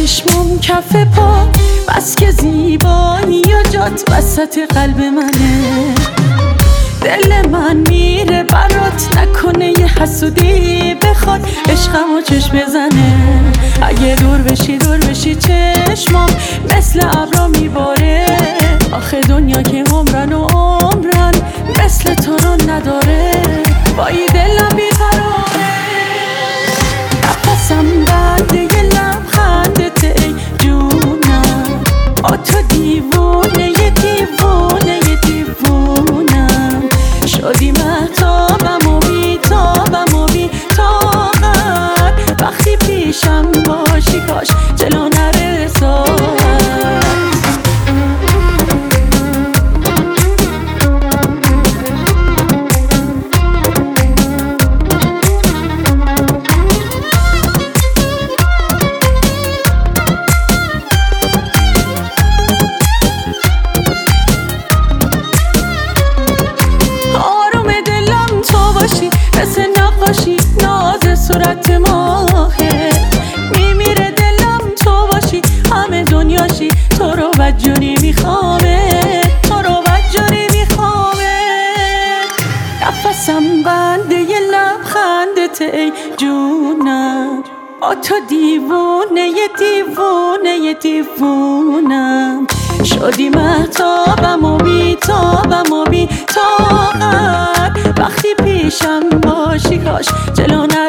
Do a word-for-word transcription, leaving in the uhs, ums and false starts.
چشمم کف پا بس که زیبایی یا جات وسط قلب منه. دل من میره برات، نکنه یه حسودی بخواد عشقمو چشم بزنه. اگه دور بشی دور بشی چشمم مثل ابرا میباره. آخه دنیا که عمرن و عمرن مثل تو رو نداره. وای دلم بیقراره، نفسم بنده یه لبخندت ای جونم. آ تو دیوونه یه دیوونه یه دیوونم. شدی مهتابم و بیتابم و بیتاقت. وقتی پیشم باشی کاش جلو نره ساعت. مثل نقاشی ناز صورت ماهه، میمیره دلم تو باشی همه دنیاشی. تو رو بدجوری میخوامه، تو رو بدجوری میخوامه. نفسم بنده یه لبخندت ای جونم. آ تو دیوونه یه دیوونه یه دیوونم. شدی مهتابم و بیتابم و بیتاقت. وقتی پیشم باشی کاش جلو